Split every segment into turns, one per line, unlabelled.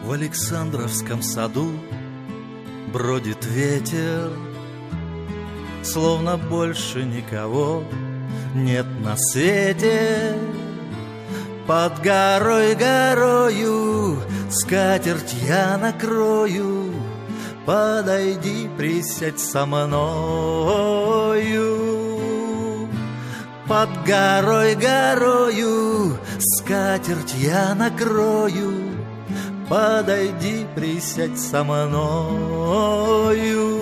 В Александровском саду бродит ветер, словно больше никого нет на свете. Под горою скатерть я накрою, подойди, присядь со мною. Под горою скатерть я накрою, подойди, присядь со мною.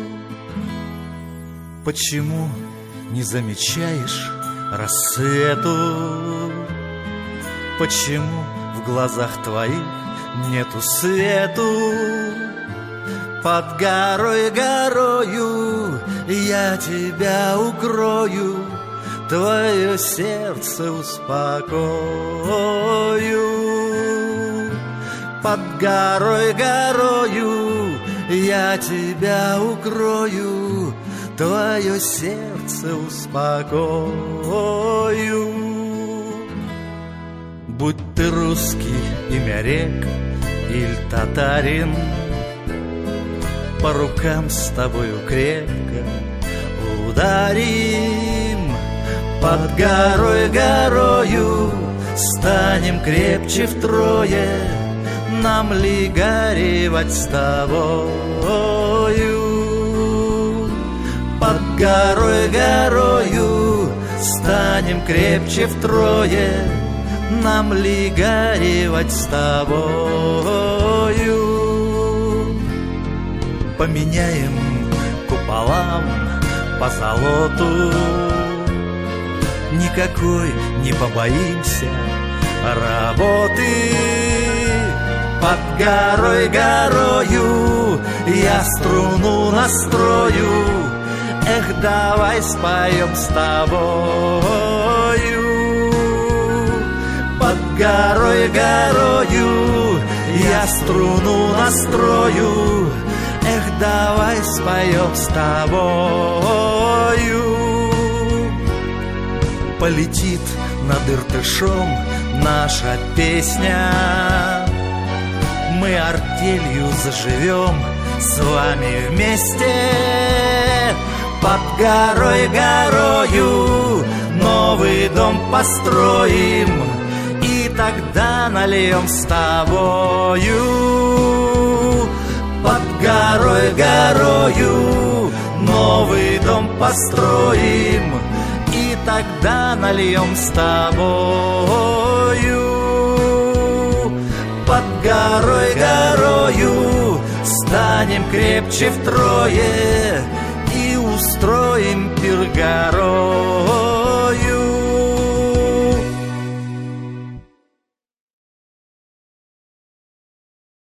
Почему не замечаешь рассвету? Почему в глазах твоих нету свету? Под горою я тебя укрою, твое сердце успокою. Под горою я тебя укрою, твое сердце успокою. Будь ты русский, имя рек, или татарин, по рукам с тобою крепко ударим. Под горою станем крепче втрое, нам ли горевать с тобою? Под горою станем крепче втрое, нам ли горевать с тобою? Поменяем куполам по золоту, никакой не побоимся работы. Под горою я струну настрою, эх, давай споем с тобою. Под горою я струну настрою, эх, давай споем с тобою. Полетит над Иртышом наша песня, мы артелью заживем с вами вместе. Под горою новый дом построим, и тогда нальем с тобою. Под горою новый дом построим, и тогда нальем с тобою. Под горою станем крепче втрое и устроим пир горой.